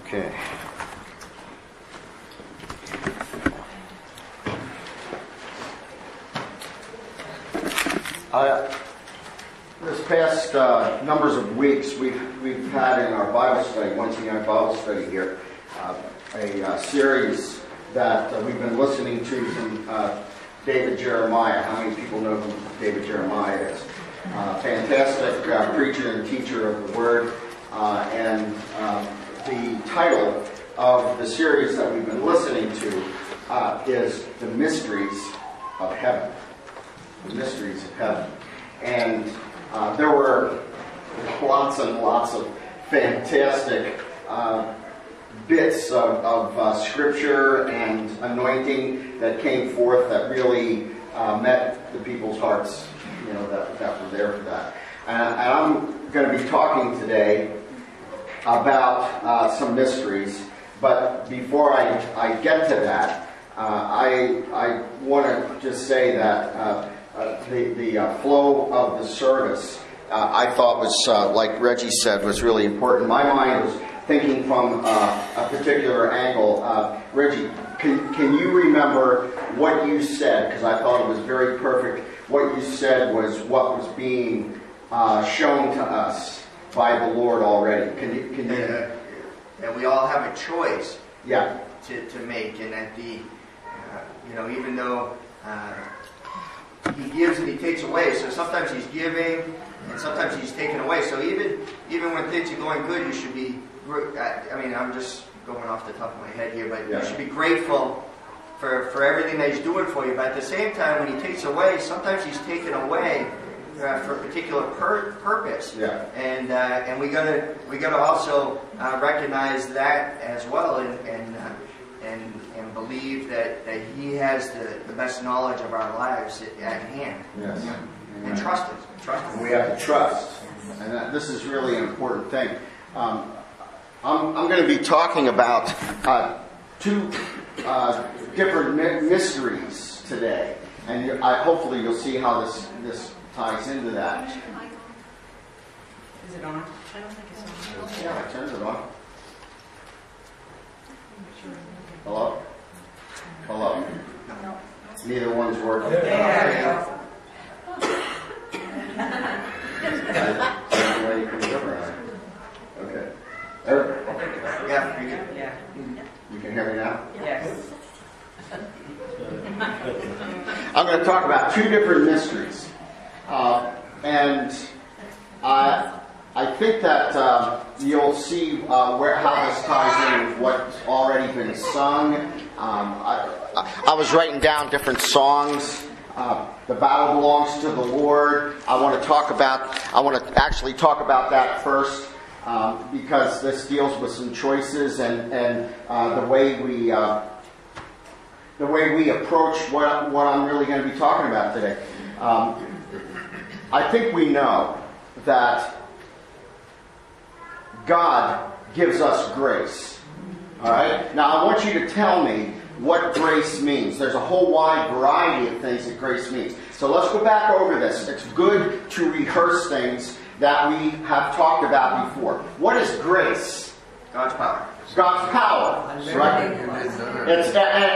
Okay. This past numbers of weeks, we've had in our Bible study, Wednesday night Bible study here, a series that we've been listening to from David Jeremiah. How many people know who David Jeremiah is? Fantastic preacher and teacher of the Word. And the title of the series that we've been listening to is The Mysteries of Heaven. The Mysteries of Heaven. And there were lots and lots of fantastic bits of scripture and anointing that came forth that really met the people's hearts, that were there for that. And I'm going to be talking today about some mysteries, but before I get to that, I want to just say that the flow of the service, I thought was, like Reggie said, was really important. My mind was thinking from a particular angle. Reggie, can you remember what you said? Because I thought it was very perfect. What you said was what was being shown to us by the Lord already. Can you? And we all have a choice. Yeah. To make, and that even though He gives and He takes away, so sometimes He's giving and sometimes He's taking away. So even when things are going good, you should be. I'm just going off the top of my head here, but you should be grateful for everything that He's doing for you. But at the same time, when He takes away, sometimes He's taken away for a particular purpose. Yeah. And we gotta also recognize that as well, and believe that He has the best knowledge of our lives at hand. Yes. And trust Him. We have to trust, and this is really an important thing. I'm going to be talking about two different mysteries today, and hopefully you'll see how this ties into that. Is it on? I don't think it's on. Yeah, it turns it on. Hello? Hello? Neither one's working. Yeah. Okay. Yeah. You can hear me now? Yes. I'm going to talk about two different mysteries. And I think that you'll see how this ties in with what's already been sung. I was writing down different songs. The battle belongs to the Lord. I want to actually talk about that first, because this deals with some choices and the way we approach what I'm really going to be talking about today. I think we know that God gives us grace. All right? Now, I want you to tell me what grace means. There's a whole wide variety of things that grace means. So let's go back over this. It's good to rehearse things that we have talked about before. What is grace? God's power. God's power, right? It's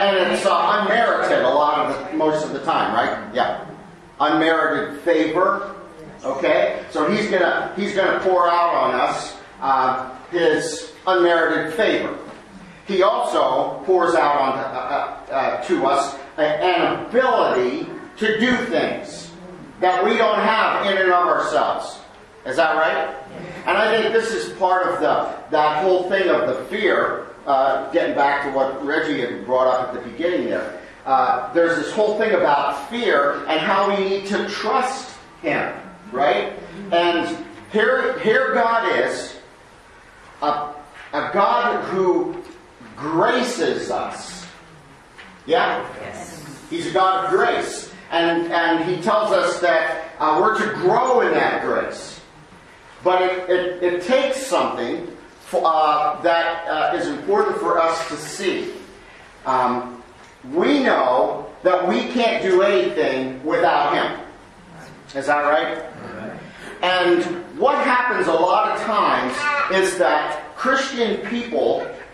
unmerited most of the time, right? Yeah, unmerited favor. Okay, so He's gonna pour out on us His unmerited favor. He also pours out on to us an ability to do things that we don't have in and of ourselves. Is that right? And I think this is part of that whole thing of the fear, getting back to what Reggie had brought up at the beginning there. There's this whole thing about fear and how we need to trust Him, right? And here God is, a God who graces us. Yeah? Yes. He's a God of grace. And He tells us that we're to grow in that grace. But it takes something that is important for us to see. We know that we can't do anything without Him. Is that right? And what happens a lot of times is that Christian people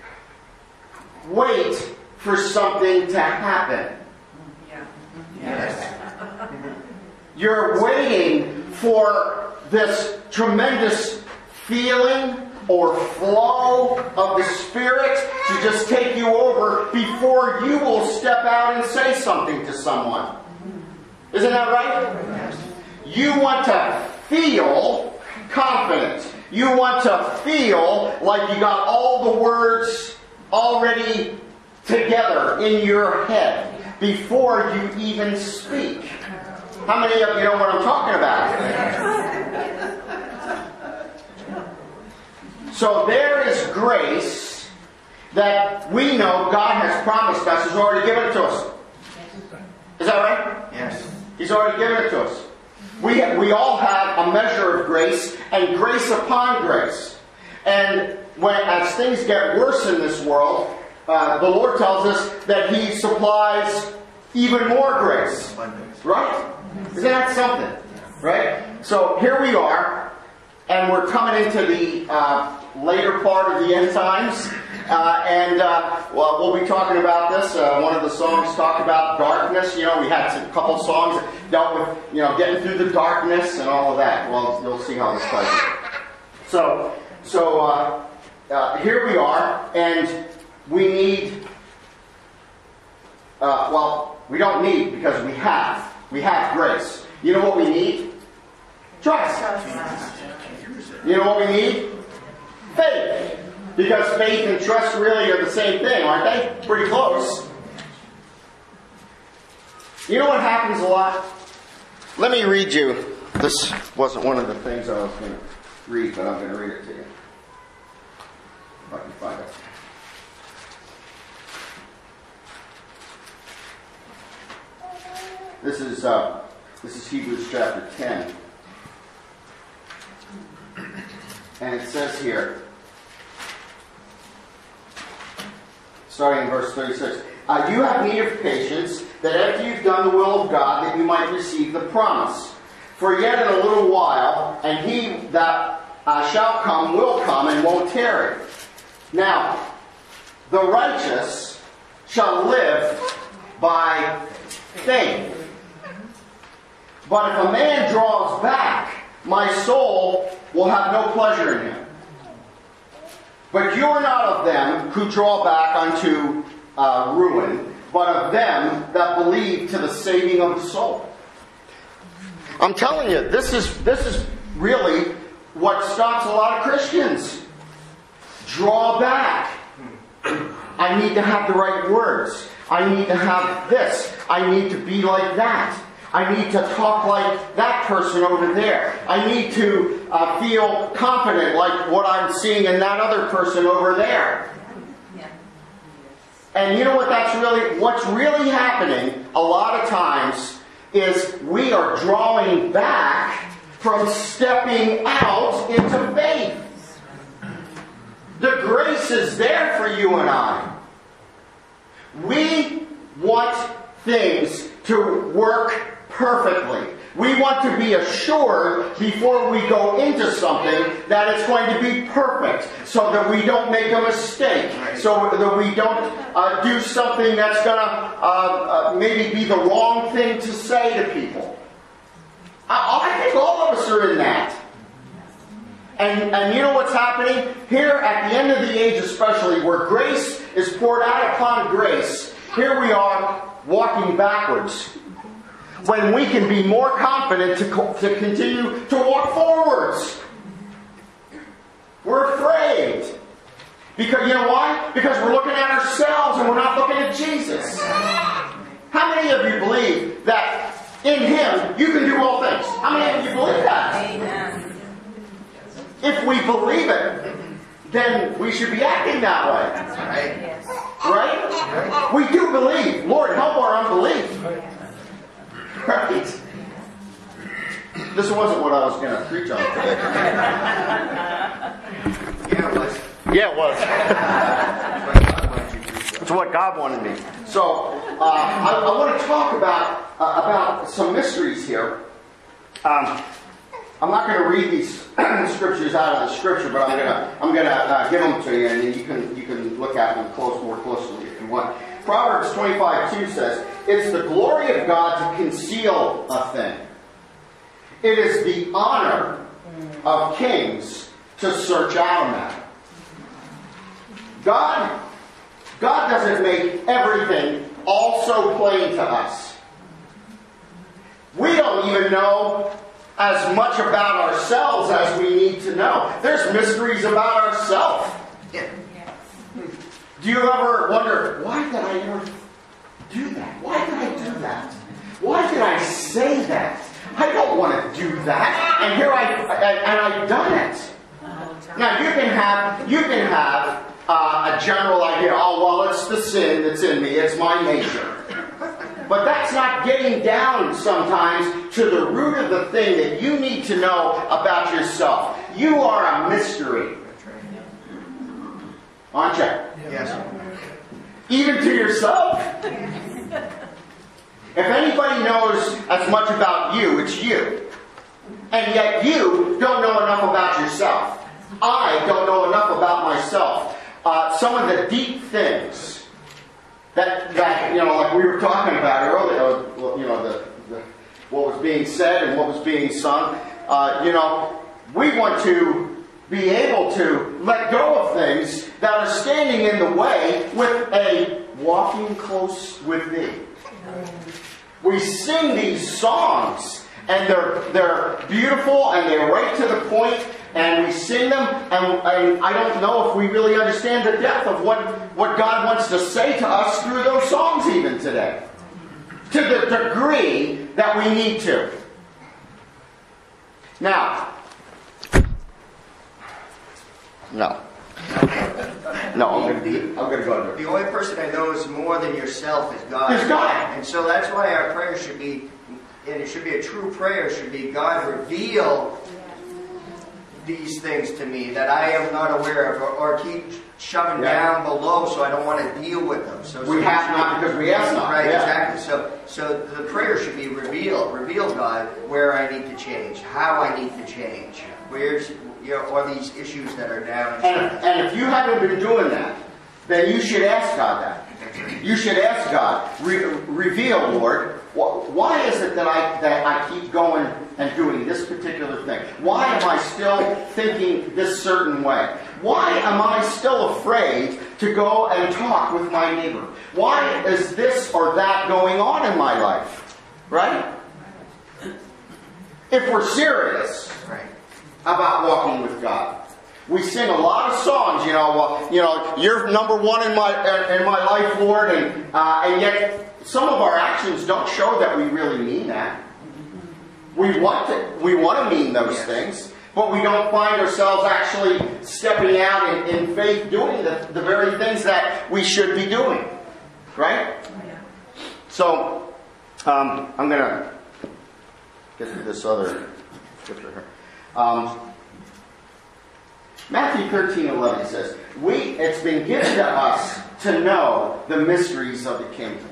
wait for something to happen. Yeah. Yes. You're waiting for this tremendous feeling or flow of the Spirit to just take you over before you will step out and say something to someone. Isn't that right? You want to feel confident. You want to feel like you got all the words already together in your head before you even speak. How many of you know what I'm talking about? So there is grace that we know God has promised us. He's already given it to us. Is that right? Yes. He's already given it to us. We all have a measure of grace and grace upon grace. And as things get worse in this world, the Lord tells us that He supplies even more grace. Right? Isn't that something? Right? So here we are, and we're coming into the later part of the end times. Well, we'll be talking about this. One of the songs talked about darkness. We had a couple songs that dealt with, getting through the darkness and all of that. Well, you'll see how this plays out. So here we are, and we need, we don't need, because we have. We have grace. You know what we need? Trust. You know what we need? Faith. Because faith and trust really are the same thing, aren't they? Pretty close. You know what happens a lot? Let me read you. This wasn't one of the things I was going to read, but I'm going to read it to you. If I can find it. This is Hebrews chapter 10. And it says here, starting in verse 36, you have need of patience, that after you've done the will of God, that you might receive the promise. For yet in a little while, and He that shall come will come and won't tarry. Now, the righteous shall live by faith. But if a man draws back, my soul will have no pleasure in him. But you are not of them who draw back unto ruin, but of them that believe to the saving of the soul. I'm telling you, this is really what stops a lot of Christians. Draw back. I need to have the right words. I need to have this. I need to be like that. I need to talk like that person over there. I need to feel confident like what I'm seeing in that other person over there. And you know what's really happening a lot of times is we are drawing back from stepping out into faith. The grace is there for you and I. We want things to work perfectly. We want to be assured before we go into something that it's going to be perfect, so that we don't make a mistake, so that we don't do something that's going to maybe be the wrong thing to say to people. I think all of us are in that. And you know what's happening? Here at the end of the age especially, where grace is poured out upon grace, here we are walking backwards. When we can be more confident to continue to walk forwards. We're afraid. Because you know why? Because we're looking at ourselves and we're not looking at Jesus. How many of you believe that in Him you can do all things? How many of you believe that? Amen. If we believe it, then we should be acting that way. Right? We do believe. Lord, help our unbelief. Right? This wasn't what I was going to preach on today. Yeah, it was. Yeah, it was. It's what God wanted me. So, I want to talk about some mysteries here. I'm not going to read these scriptures out of the scripture, but I'm going to give them to you, and then you can look at them more closely 51. Proverbs 25:2 says, it's the glory of God to conceal a thing. It is the honor of kings to search out a matter. God doesn't make everything all so plain to us. We don't even know as much about ourselves as we need to know. There's mysteries about ourselves. Yeah. Do you ever wonder, why did I ever do that? Why did I do that? Why did I say that? I don't want to do that. And here I've done it. Now you can have a general idea. Oh well, it's the sin that's in me. It's my nature. But that's not getting down sometimes to the root of the thing that you need to know about yourself. You are a mystery. Aren't you? Yes. Even to yourself. If anybody knows as much about you, it's you. And yet you don't know enough about yourself. I don't know enough about myself. Some of the deep things that like we were talking about earlier, what was being said and what was being sung, we want to be able to let go of things that are standing in the way with a walking close with thee. We sing these songs, and they're beautiful, and they're right to the point, and we sing them, and I don't know if we really understand the depth of what God wants to say to us through those songs even today. To the degree that we need to. Now, no, I'm going to go there. The only person I know is more than yourself is God. It's God. And so that's why our prayer should be, and it should be a true prayer, should be, God, reveal these things to me that I am not aware of, or keep shoving down below so I don't want to deal with them. So we have not because we ask not. Right, exactly. So the prayer should be reveal, God, where I need to change, how I need to change, where's or these issues that are down. And if you haven't been doing that, then you should ask God that. You should ask God, reveal, Lord, why is it that I keep going and doing this particular thing? Why am I still thinking this certain way? Why am I still afraid to go and talk with my neighbor? Why is this or that going on in my life? Right? If we're serious about walking with God. We sing a lot of songs, you're number one in my life, Lord, and yet some of our actions don't show that we really mean that. We want to mean those things, but we don't find ourselves actually stepping out in faith doing the very things that we should be doing. Right? So, I'm going to get to this other scripture here. Matthew 13:11 says, it's been given to us to know the mysteries of the kingdom.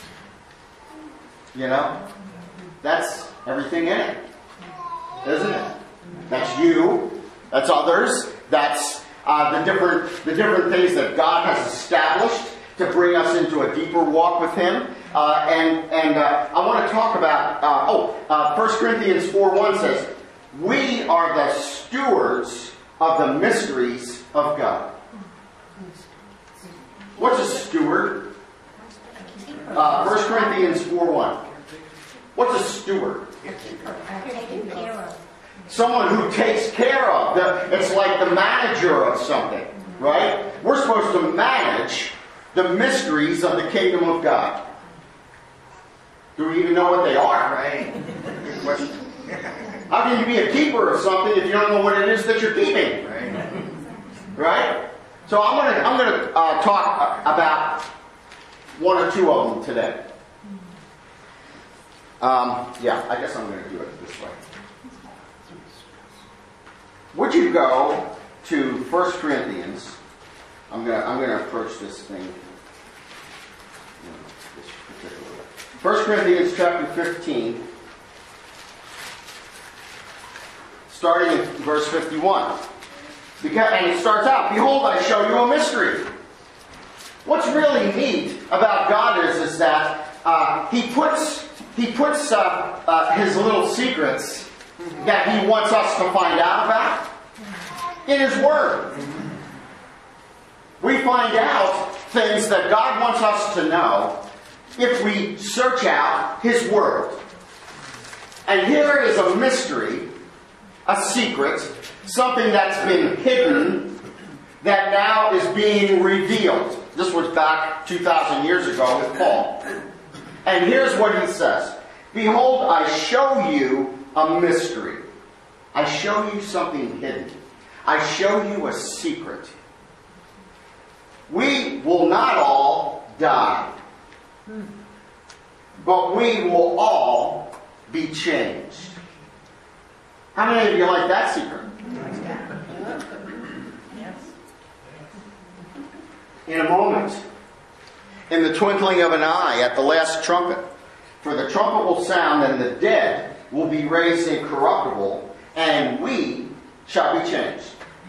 That's everything in it, isn't it? That's you, that's others, that's the different things that God has established to bring us into a deeper walk with Him. And I want to talk about 1 Corinthians 4:1 says, we are the stewards of the mysteries of God. What's a steward? 1 Corinthians 4:1. What's a steward? Taken care of. Someone who takes care of. It's like the manager of something, right? We're supposed to manage the mysteries of the kingdom of God. Do we even know what they are? Right. Good question. How can you be a keeper of something if you don't know what it is that you're keeping? Right? So I'm going to talk about one or two of them today. I guess I'm going to do it this way. Would you go to 1 Corinthians? I'm going to approach this thing this particular way. 1 Corinthians chapter 15. Starting in verse 51. And it starts out, behold, I show you a mystery. What's really neat about God is that He puts His little secrets that He wants us to find out about in His Word. We find out things that God wants us to know if we search out His Word. And here is a mystery, a secret, something that's been hidden that now is being revealed. This was back 2,000 years ago with Paul. And here's what he says. Behold, I show you a mystery. I show you something hidden. I show you a secret. We will not all die, but we will all be changed. How many of you like that secret? In a moment, in the twinkling of an eye, at the last trumpet. For the trumpet will sound, and the dead will be raised incorruptible, and we shall be changed.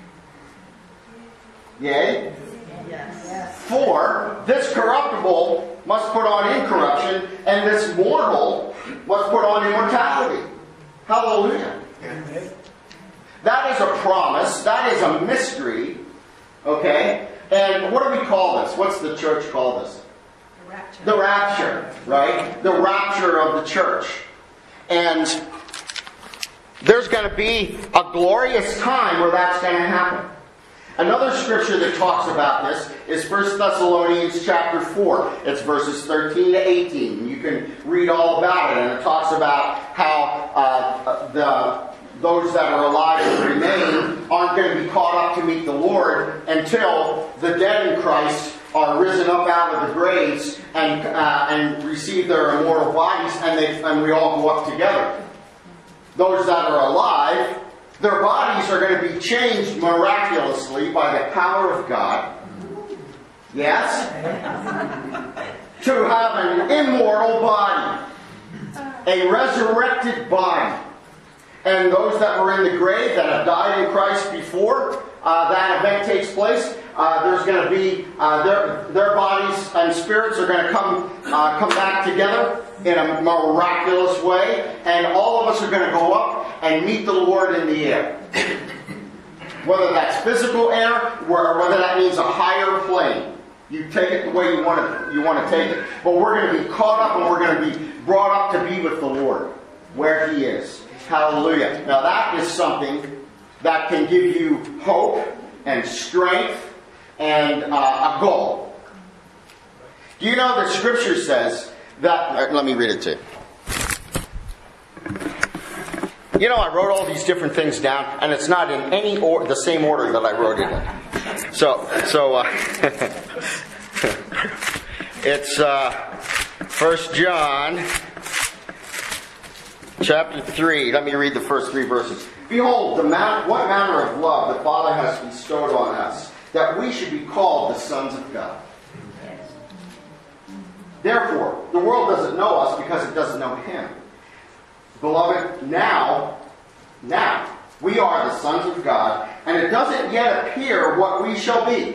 Yea? Yes. For this corruptible must put on incorruption, and this mortal must put on immortality. Hallelujah. That is a promise. That is a mystery. Okay? And what do we call this? What's the church call this? The rapture. The rapture, right? The rapture of the church. And there's going to be a glorious time where that's going to happen. Another scripture that talks about this is 1 Thessalonians chapter 4. It's verses 13 to 18. You can read all about it. And it talks about how those that are alive and remain aren't going to be caught up to meet the Lord until the dead in Christ are risen up out of the graves and receive their immortal bodies, and we all go up together. Those that are alive, their bodies are going to be changed miraculously by the power of God. Yes? To have an immortal body. A resurrected body. And those that were in the grave that have died in Christ before that event takes place, there's going to be their bodies and spirits are going to come back together in a miraculous way, and all of us are going to go up and meet the Lord in the air. Whether that's physical air, or whether that means a higher plane. You take it the way you want to take it. But we're going to be caught up and we're going to be brought up to be with the Lord, where He is. Hallelujah. Now that is something that can give you hope and strength and a goal. Do you know that Scripture says that... Let me read it to you. You know, I wrote all these different things down, and it's not in any the same order that I wrote it in. So it's 1 John chapter 3. Let me read the first 3 verses. Behold, what manner of love the Father has bestowed on us, that we should be called the sons of God. Therefore, the world doesn't know us because it doesn't know Him. Beloved, now, we are the sons of God, and it doesn't yet appear what we shall be.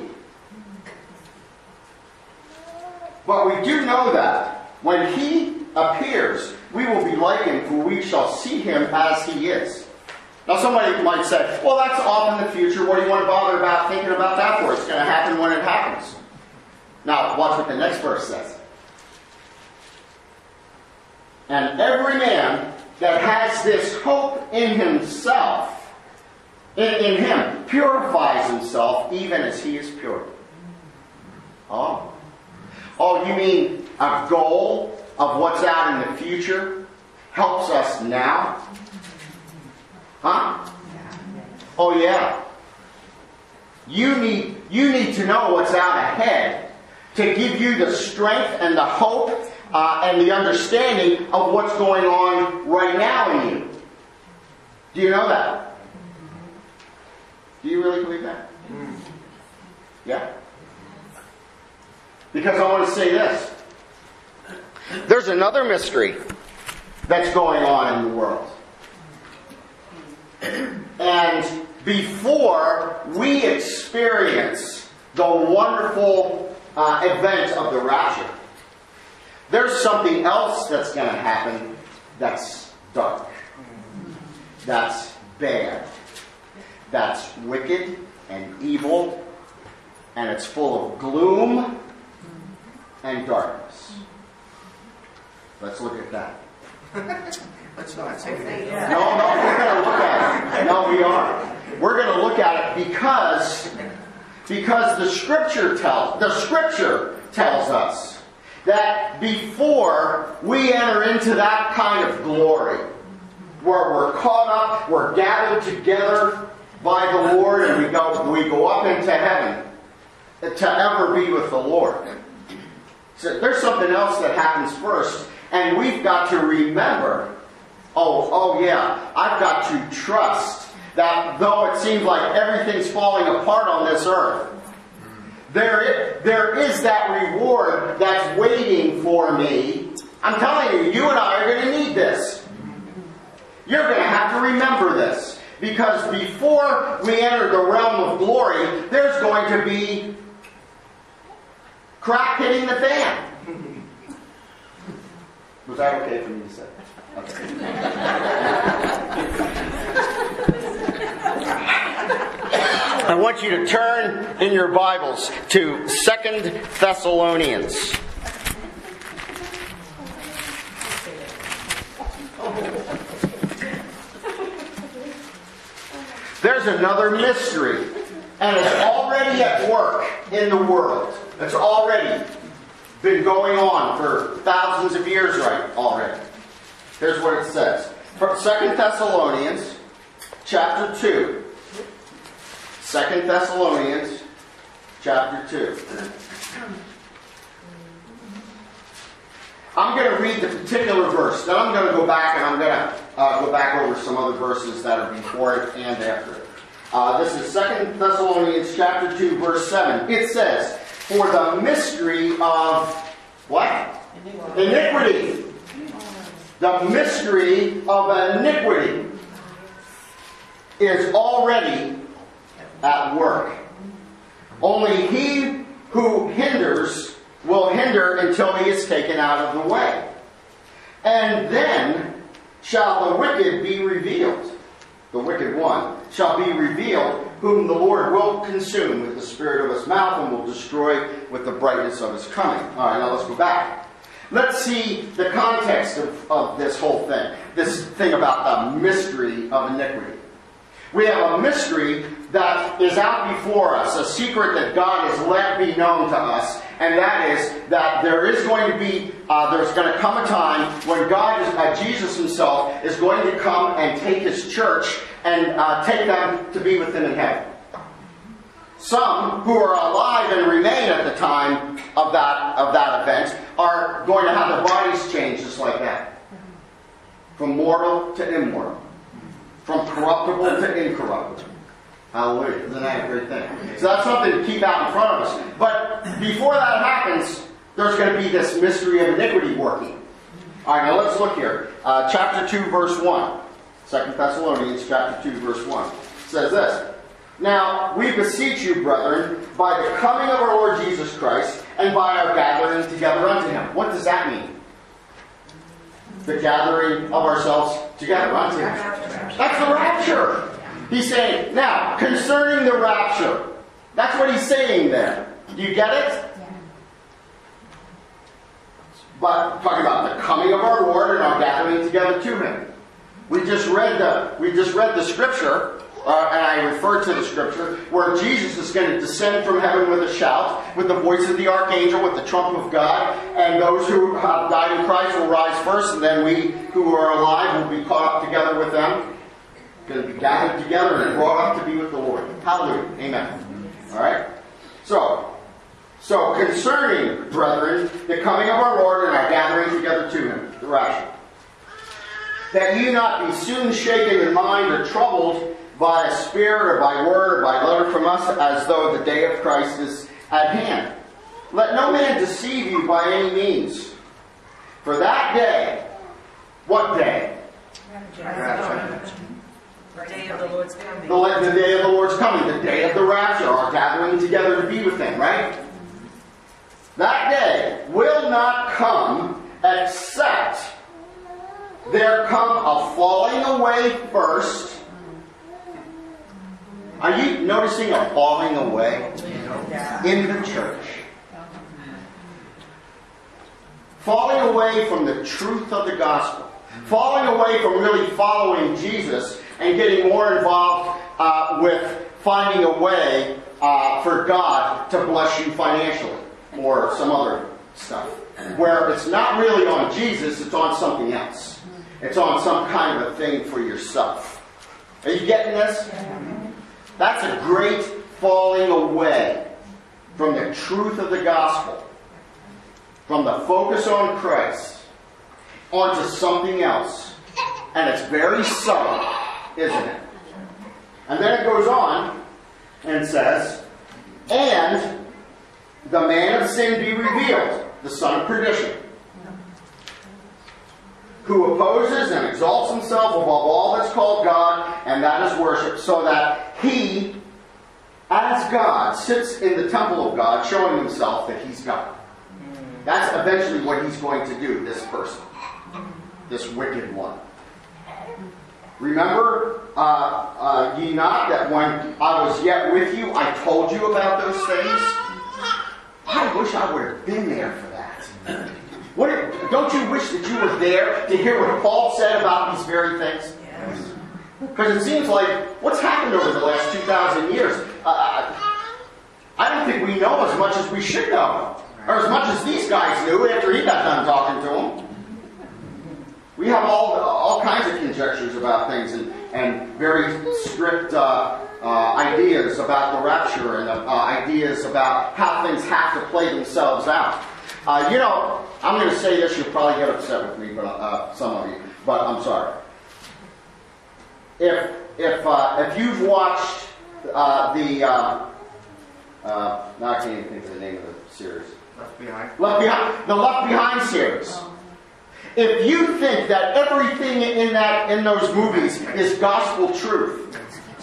But we do know that when He appears, we will be like Him, for we shall see Him as He is. Now somebody might say, well, that's off in the future. What do you want to bother about thinking about that for? It's going to happen when it happens. Now, watch what the next verse says. And every man that has this hope in himself, in him, purifies himself even as he is pure. Oh, you mean a goal of what's out in the future helps us now? Huh? Oh yeah. You need to know what's out ahead to give you the strength and the hope and the understanding of what's going on right now in you. Do you know that? Do you really believe that? Yeah? Because I want to say this. There's another mystery that's going on in the world. And before we experience the wonderful event of the rapture, there's something else that's going to happen that's dark, that's bad, that's wicked and evil, and it's full of gloom and darkness. Let's look at that. Let's not take it. No, we're going to look at it. No, we are. We're going to look at it because the Scripture tells us that before we enter into that kind of glory, where we're caught up, we're gathered together by the Lord, and we go up into heaven to ever be with the Lord. So there's something else that happens first, and we've got to remember, oh yeah, I've got to trust that though it seems like everything's falling apart on this earth, there is that reward that's waiting for me. I'm telling you, you and I are going to need this. You're going to have to remember this. Because before we enter the realm of glory, there's going to be crap hitting the fan. Was that okay for me to say? Okay. I want you to turn in your Bibles to 2 Thessalonians. There's another mystery, and it's already at work in the world. It's already been going on for thousands of years already. Here's what it says. 2 Thessalonians chapter 2. 2 Thessalonians chapter 2. I'm going to read the particular verse. Then I'm going to go back and I'm going to go back over some other verses that are before it and after it. This is 2 Thessalonians chapter 2, verse 7. It says, "For the mystery of" what? Iniquity. The mystery of iniquity is already at work. Only he who hinders will hinder until he is taken out of the way. And then shall the wicked be revealed. The wicked one shall be revealed, whom the Lord will consume with the spirit of his mouth and will destroy with the brightness of his coming. All right, now let's go back. Let's see the context of this whole thing. This thing about the mystery of iniquity. We have a mystery that is out before us, a secret that God has let be known to us, and that is that there is going to be, there's going to come a time when God, Jesus himself, is going to come and take his church and take them to be with him in heaven. Some who are alive and remain at the time of that event are going to have their bodies changed just like that. From mortal to immortal. From corruptible to incorruptible. Hallelujah. Isn't that a great thing? So that's something to keep out in front of us. But before that happens, there's going to be this mystery of iniquity working. Alright, now let's look here. Chapter 2, verse 1. 2 Thessalonians chapter 2, verse 1. It says this. "Now we beseech you, brethren, by the coming of our Lord Jesus Christ, and by our gathering together unto him." What does that mean? The gathering of ourselves together unto him. That's the rapture. He's saying, now, concerning the rapture. That's what he's saying there. Do you get it? Yeah. But talking about the coming of our Lord and our gathering together to him. We just read the scripture, and I referred to the scripture, where Jesus is going to descend from heaven with a shout, with the voice of the archangel, with the trump of God, and those who have died in Christ will rise first, and then we who are alive will be caught up together with them. Going to be gathered together and brought up to be with the Lord. Hallelujah. Amen. Alright? So concerning, brethren, the coming of our Lord and our gathering together to him, the rapture, that ye not be soon shaken in mind or troubled by a spirit or by word or by letter from us, as though the day of Christ is at hand. Let no man deceive you by any means. For that day, what day? The day of the Lord's coming. The day of the Lord's coming, the day of the rapture, our gathering together to be with him, right? That day will not come except there come a falling away first. Are you noticing a falling away in the church? Falling away from the truth of the gospel. Falling away from really following Jesus and getting more involved with finding a way for God to bless you financially or some other stuff. Where it's not really on Jesus, it's on something else. It's on some kind of a thing for yourself. Are you getting this? That's a great falling away from the truth of the gospel. From the focus on Christ onto something else. And it's very subtle, isn't it? And then it goes on and says, and the man of sin be revealed, the son of perdition, who opposes and exalts himself above all that's called God, and that is worship, so that he, as God, sits in the temple of God, showing himself that he's God. That's eventually what he's going to do, this person. This wicked one. Remember, ye not, that when I was yet with you, I told you about those things? I wish I would have been there for that. Don't you wish that you were there to hear what Paul said about these very things? Because it seems like what's happened over the last 2,000 years, I don't think we know as much as we should know. Or as much as these guys knew after he got done talking to them. We have all kinds of conjectures about things and very strict ideas about the rapture and ideas about how things have to play themselves out. I'm going to say this, you'll probably get upset with me, but some of you, but I'm sorry. If you've watched now I can't even think of the name of the series. Left Behind. The Left Behind series. If you think that everything in those movies is gospel truth,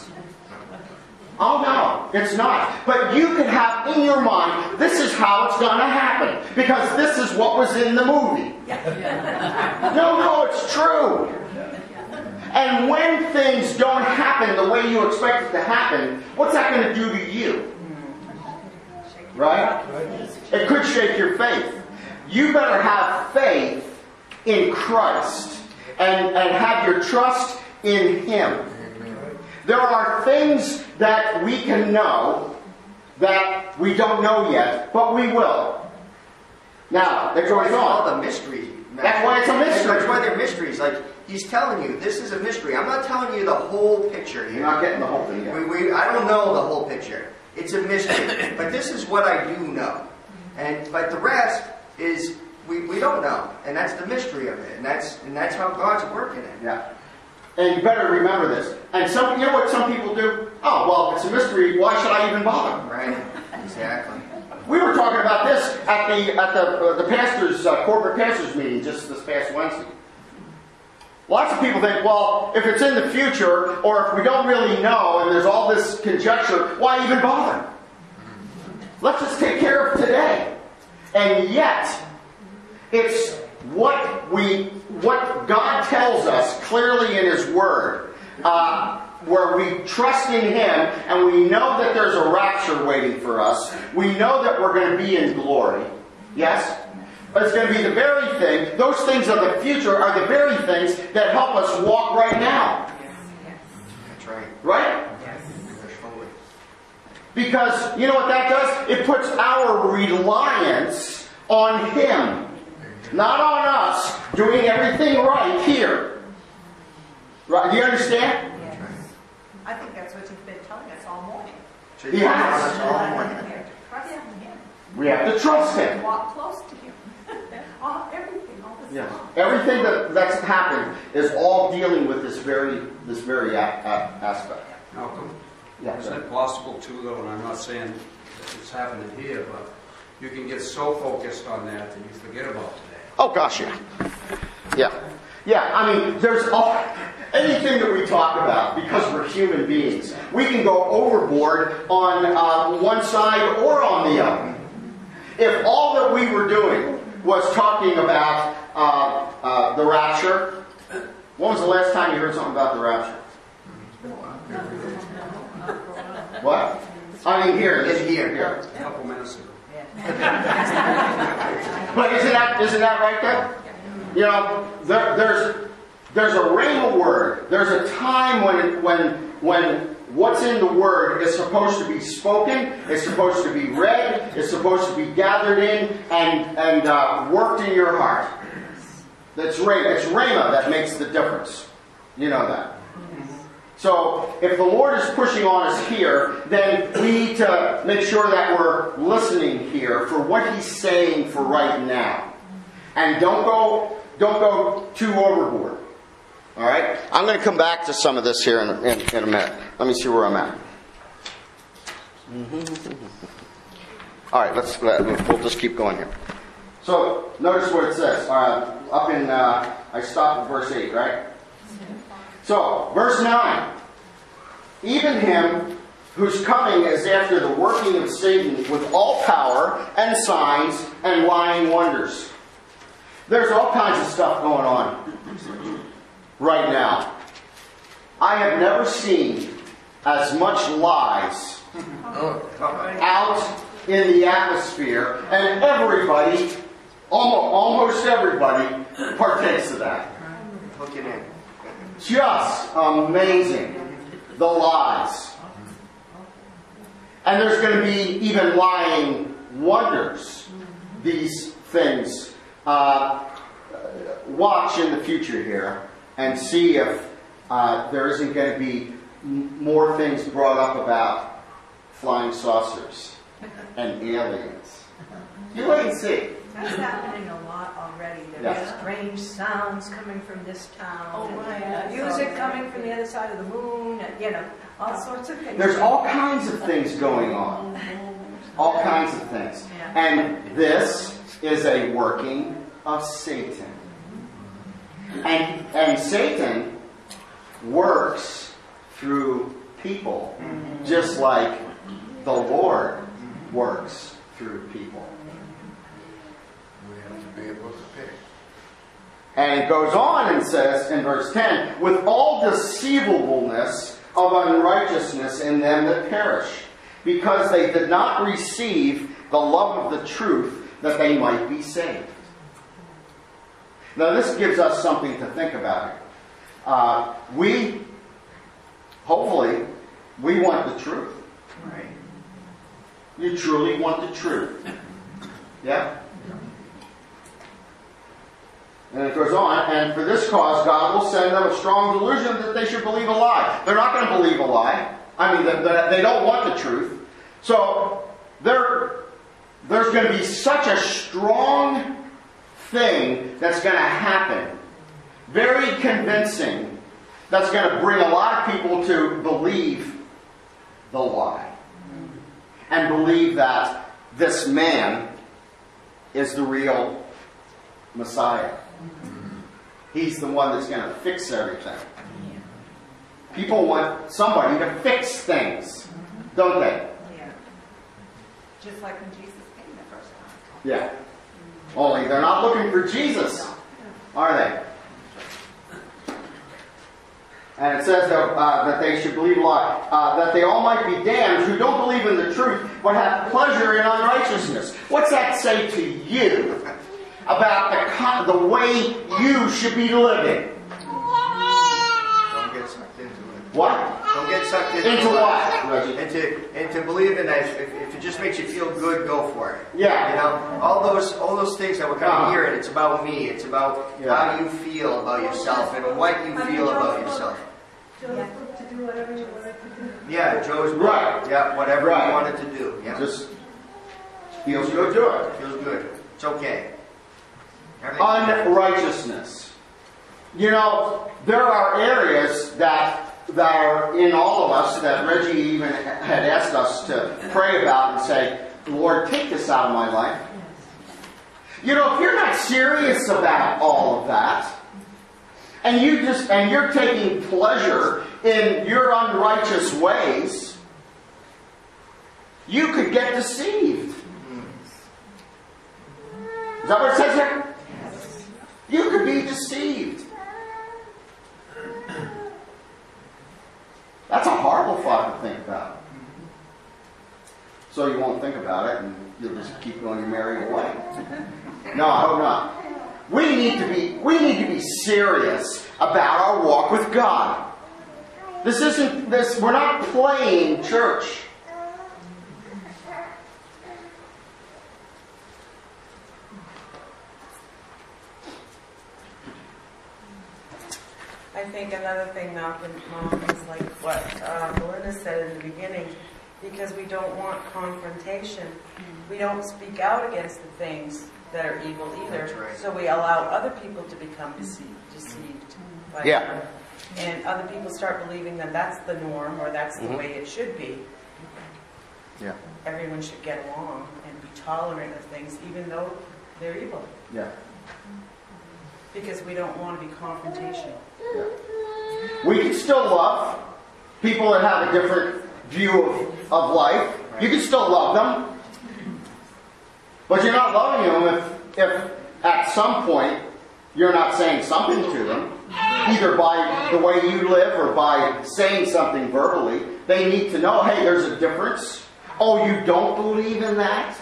oh no, it's not. But you can have in your mind, this is how it's going to happen. Because this is what was in the movie. No, it's true. And when things don't happen the way you expect it to happen, what's that going to do to you? Right? It could shake your faith. You better have faith in Christ and have your trust in Him. There are things that we can know that we don't know yet, but we will. Now, it goes on. The mystery. That's why it's a mystery. That's why they're mysteries. Like, he's telling you, this is a mystery. I'm not telling you the whole picture here. You're not getting the whole thing yet. I don't know the whole picture. It's a mystery. But this is what I do know. But the rest is we don't know. And that's the mystery of it. And that's how God's working it. Yeah. And you better remember this. And you know what some people do? Oh, well, if it's a mystery, why should I even bother? Right. Exactly. We were talking about this at the pastors, corporate pastors meeting just this past Wednesday. Lots of people think, well, if it's in the future, or if we don't really know, and there's all this conjecture, why even bother? Let's just take care of today. And yet, it's what God tells us clearly in His Word, where we trust in Him, and we know that there's a rapture waiting for us. We know that we're going to be in glory. Yes? But it's going to be the very thing, those things of the future are the very things that help us walk right now. That's right. Right? Because, you know what that does? It puts our reliance on Him. Not on us doing everything right here. Right? Do you understand? Yes. I think that's what you've been telling us all morning. Yes. Trust in Him. We have to trust Him. Walk close to Him. Everything, all the Yes. time. Everything that's happened is all dealing with this very aspect. Malcolm, Yeah, isn't it possible too, though, and I'm not saying that it's happening here, but you can get so focused on that you forget about today. Oh gosh, yeah. Yeah, I mean, there's anything that we talk about, because we're human beings, we can go overboard on one side or on the other. If all that we were doing was talking about the rapture, when was the last time you heard something about the rapture? What? I mean, here. A couple minutes ago. But isn't that right there? You know, there's a rhema word. There's a time when what's in the word is supposed to be spoken, it's supposed to be read, it's supposed to be gathered in and worked in your heart. That's rhema. It's rhema that makes the difference. You know that. So, if the Lord is pushing on us here, then we need to make sure that we're listening here for what He's saying for right now. And don't go too overboard. All right? I'm going to come back to some of this here in a minute. Let me see where I'm at. All right, we'll just keep going here. So, notice what it says. I stopped at verse 8, right? So, verse 9. Even him whose coming is after the working of Satan with all power and signs and lying wonders. There's all kinds of stuff going on right now. I have never seen as much lies out in the atmosphere, and everybody, almost everybody, partakes of that. Look at him. Just amazing, the lies. And there's going to be even lying wonders, these things. Watch in the future here and see if there isn't going to be more things brought up about flying saucers and aliens. You wait and see. That's happening a lot already. There's strange sounds coming from this town. Music coming from the other side of the moon. And, all sorts of things. There's all kinds of things going on. All kinds of things. And this is a working of Satan. And Satan works through people, just like the Lord works through people. We have to be able to pick. And it goes on and says in verse 10, with all deceivableness of unrighteousness in them that perish, because they did not receive the love of the truth, that they might be saved. Now this gives us something to think about. Hopefully, we want the truth. Right. You truly want the truth. Yeah? And it goes on, and for this cause God will send them a strong delusion that they should believe a lie. They're not going to believe a lie. I mean, they don't want the truth. So, there's going to be such a strong thing that's going to happen. Very convincing. That's going to bring a lot of people to believe the lie. And believe that this man is the real Messiah. He's the one that's going to fix everything. People want somebody to fix things, don't they? Yeah. Just like when Jesus came the first time. Yeah. Only they're not looking for Jesus, are they? And it says that they should believe a lie, that they all might be damned who don't believe in the truth, but have pleasure in unrighteousness. What's that say to you about the way you should be living? Don't get sucked into it. What? Don't get sucked into what, Reggie? And to believe in that. If it just makes you feel good, go for it. Yeah. All those things that we're kind of hearing. It's about me. It's about how you feel about yourself and what you feel about yourself. Joe's book to do whatever you wanted to do. Yeah, Joe's book. Right. Yeah, whatever Right. you wanted to do. Yeah. Just feels good, do it. Feels good. It's okay. Unrighteousness. You know, there are areas that are in all of us that Reggie even had asked us to pray about and say, Lord, take this out of my life. You know, if you're not serious about all of that, and you're taking pleasure in your unrighteous ways, you could get deceived. that what it says here? You could be deceived. That's a horrible thought to think about. So you won't think about it and you'll just keep going your merry way. No, I hope not. We need to be serious about our walk with God. We're not playing church. I think another thing, Malcolm, is like what Melinda said in the beginning, because we don't want confrontation. We don't speak out against the things that are evil either. That's right. So we allow other people to become deceived by them. And other people start believing that that's the norm or that's the way it should be. Yeah. Everyone should get along and be tolerant of things even though they're evil. Yeah. Because we don't want to be confrontational. Yeah. We can still love people that have a different view of life. You can still love them. But you're not loving them if at some point you're not saying something to them, either by the way you live or by saying something verbally. They need to know, hey, there's a difference. Oh, you don't believe in that?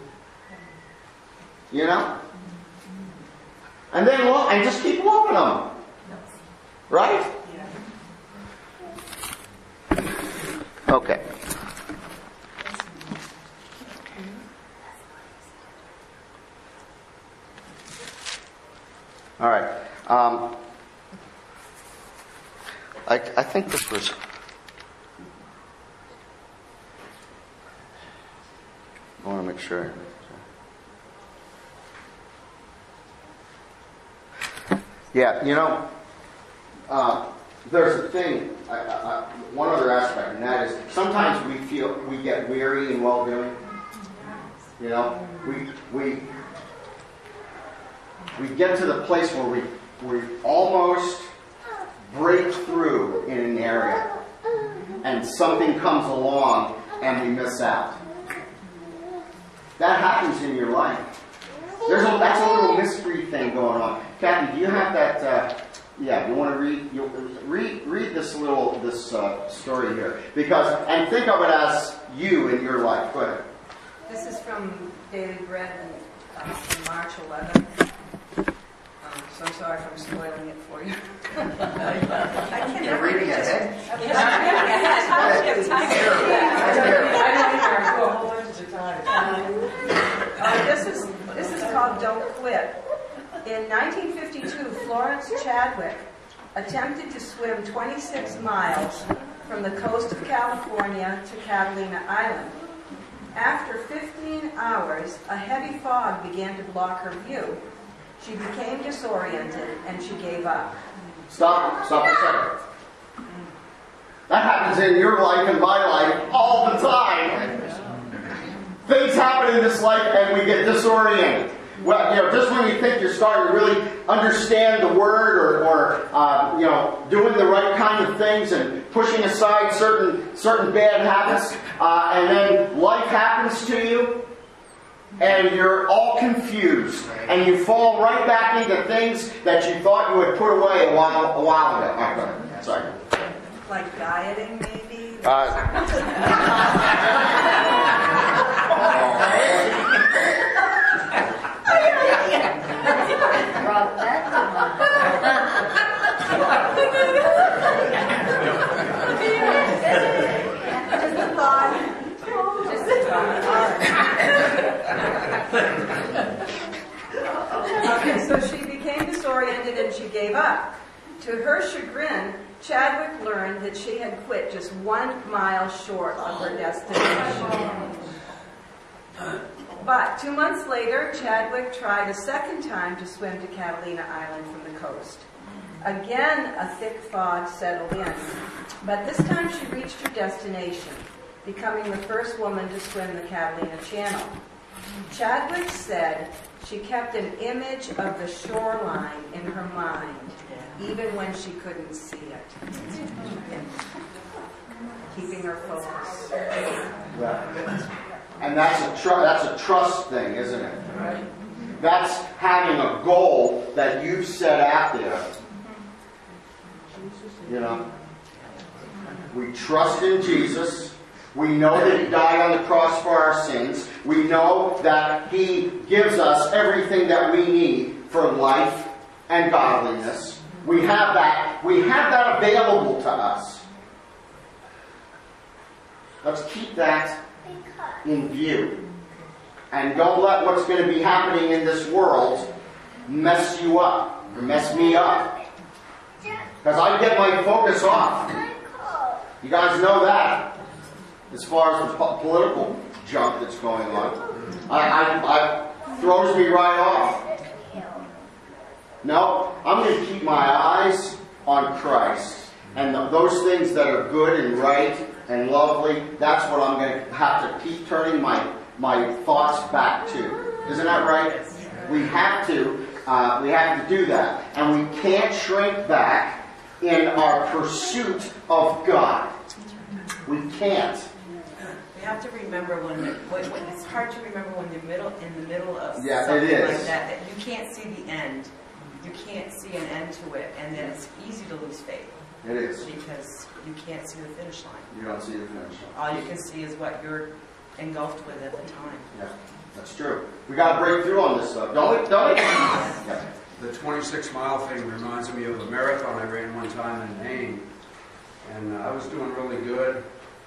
You know? And then and just keep loving them. Right? Okay. All right. I think this was... I want to make sure. Yeah, you know, there's a thing, one other aspect, and that is sometimes we get weary in well-doing. You know, we get to the place where we almost break through in an area, and something comes along and we miss out. That happens in your life. That's a little mystery thing going on. Kathy, do you have that? You want to read this story here, and think of it as you in your life. Go ahead. This is from Daily Bread from March 11th. So I'm sorry if I'm spoiling it for you. I can You're reading ahead. This is called Don't Quit. In 1952, Florence Chadwick attempted to swim 26 miles from the coast of California to Catalina Island. After 15 hours, a heavy fog began to block her view. She became disoriented and she gave up. Stop a second. That happens in your life and my life all the time. Things happen in this life and we get disoriented. Well, just when you think you're starting to really understand the word or doing the right kind of things and pushing aside certain bad habits, and then life happens to you, and you're all confused, and you fall right back into things that you thought you had put away a while ago. Okay. Sorry. Like dieting, maybe? Okay, so she became disoriented and she gave up. To her chagrin, Chadwick learned that she had quit just 1 mile short of her destination. But 2 months later, Chadwick tried a second time to swim to Catalina Island from the coast. Again, a thick fog settled in, but this time she reached her destination, becoming the first woman to swim the Catalina Channel. Chadwick said she kept an image of the shoreline in her mind, even when she couldn't see it. Keeping her focus. Right. And that's a trust thing, isn't it? Right. That's having a goal that you've set out there. You know? We trust in Jesus. We know that He died on the cross for our sins. We know that He gives us everything that we need for life and godliness. We have that. We have that available to us. Let's keep that in view. And don't let what's going to be happening in this world mess you up, or mess me up. Because I get my focus off. You guys know that. As far as the political junk that's going on. I throws me right off. No, I'm going to keep my eyes on Christ. And those things that are good and right and lovely, that's what I'm going to have to keep turning my thoughts back to. Isn't that right? We have to do that. And we can't shrink back in our pursuit of God. We can't. We have to remember when it's hard to remember when you're in the middle of something it like is. that you can't see the end. You can't see an end to it, and then it's easy to lose faith. It is. Because you can't see the finish line. You don't see the finish line. All you can see is what you're engulfed with at the time. Yeah, that's true. We got to break through on this stuff, don't we? Don't we? Yeah. The 26-mile thing reminds me of a marathon I ran one time in Maine. And I was doing really good.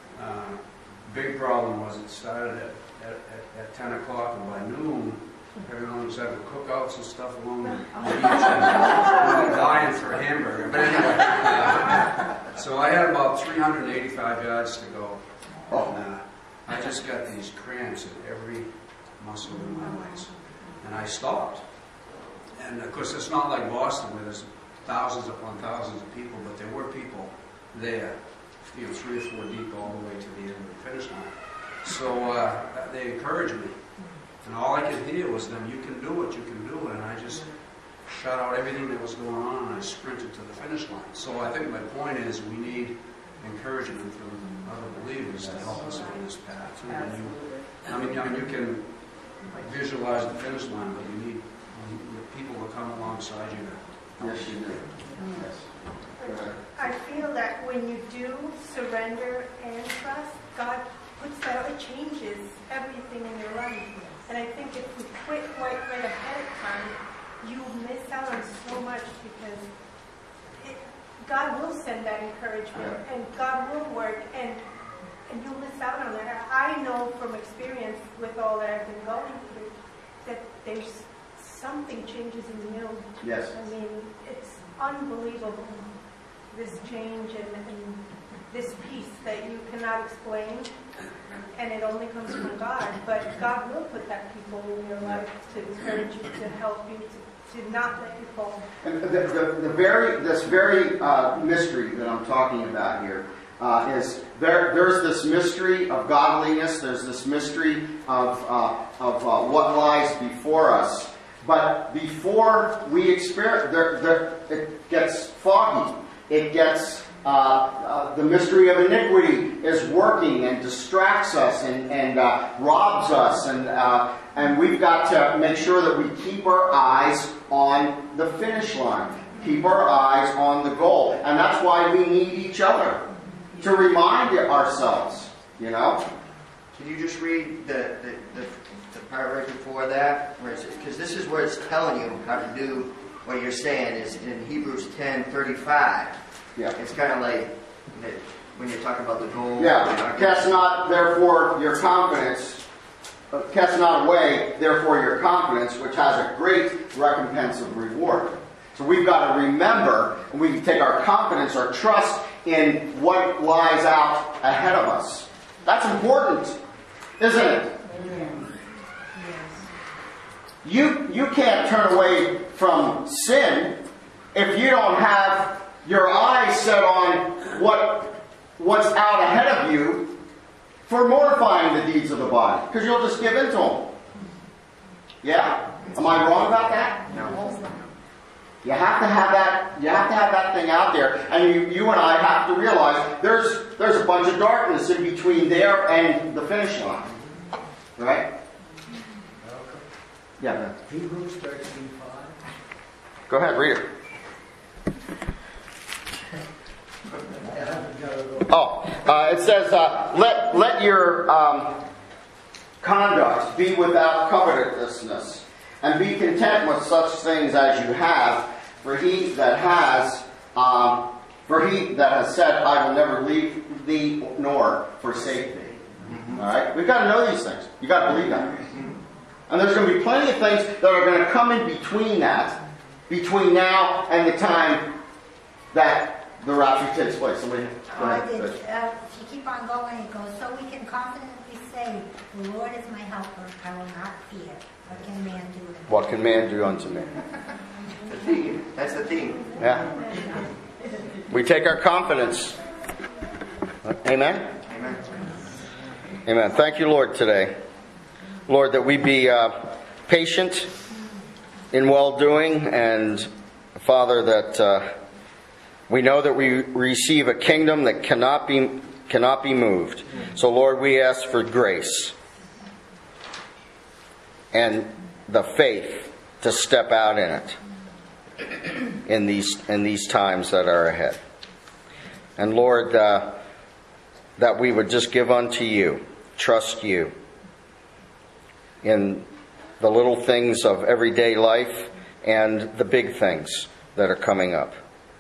Big problem was it started at 10 o'clock, and by noon, everyone was having cookouts and stuff along the beach. And dying for a hamburger. But anyway, so I had about 385 yards to go. And, I just got these cramps in every muscle in my legs. And I stopped. And of course, it's not like Boston where there's thousands upon thousands of people, but there were people there, 3 or 4 deep all the way to the end of the finish line. So they encouraged me. And all I could hear was them, you can do it, you can do it. And I just shut out everything that was going on and I sprinted to the finish line. So I think my point is we need encouragement from other believers to help us on this path. And you can visualize the finish line, but you need people to come alongside you to help you do it. Yes. I feel that when you do surrender and trust, God puts that, it changes everything in your life. And I think if we quit right ahead of time, you miss out on so much because God will send that encouragement and God will work and you'll miss out on that. I know from experience with all that I've been going through that there's something changes in you. Yes. I mean, it's unbelievable, this change and this peace that you cannot explain, and it only comes from God. But God will put that people in your life to encourage you, to help you, to not let you fall. And this very mystery that I'm talking about here is there's this mystery of godliness. There's this mystery of what lies before us. But before we experience, it gets foggy. It gets the mystery of iniquity is working and distracts us and robs us, and we've got to make sure that we keep our eyes on the finish line, keep our eyes on the goal, and that's why we need each other to remind ourselves. You know. Can you just read the part right before that, because this is where it's telling you how to do what you're saying is in Hebrews 10:35. Yeah. It's kind of like when you're talking about the goal. Yeah. Cast not therefore your confidence. Cast not away therefore your confidence, which has a great recompense of reward. So we've got to remember, and we can take our confidence, our trust in what lies out ahead of us. That's important, isn't it? You can't turn away from sin if you don't have your eyes set on what's out ahead of you for mortifying the deeds of the body, because you'll just give in to them. Yeah? Am I wrong about that? No. You have to have that. You have to have that thing out there, and you and I have to realize there's a bunch of darkness in between there and the finish line, right? Yeah. Hebrews 13:5. Go ahead, read it. It says, let your conduct be without covetousness, and be content with such things as you have. For he that has said, I will never leave thee nor forsake thee. All right, we've got to know these things. You got to believe that. And there's going to be plenty of things that are going to come in between that, between now and the time that the rapture takes place. Somebody, go ahead. If you keep on going, it goes, so we can confidently say, the Lord is my helper, I will not fear. What can man do? What can man do unto me? The theme. That's the theme. Yeah. We take our confidence. Amen? Amen. Amen. Thank you, Lord, today. Lord, that we be patient in well-doing, and Father, that we know that we receive a kingdom that cannot be moved. So, Lord, we ask for grace and the faith to step out in it in these times that are ahead. And Lord, that we would just give unto you, trust you in the little things of everyday life and the big things that are coming up.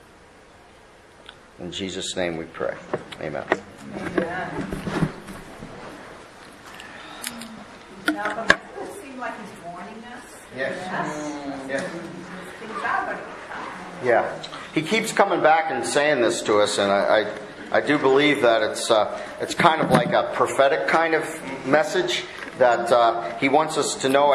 In Jesus' name we pray. Amen. Amen. Malcolm, doesn't it seem like he's warning us? Yes. Yes. Things are going to come. Yeah. He keeps coming back and saying this to us, and I do believe that it's kind of like a prophetic kind of message that he wants us to know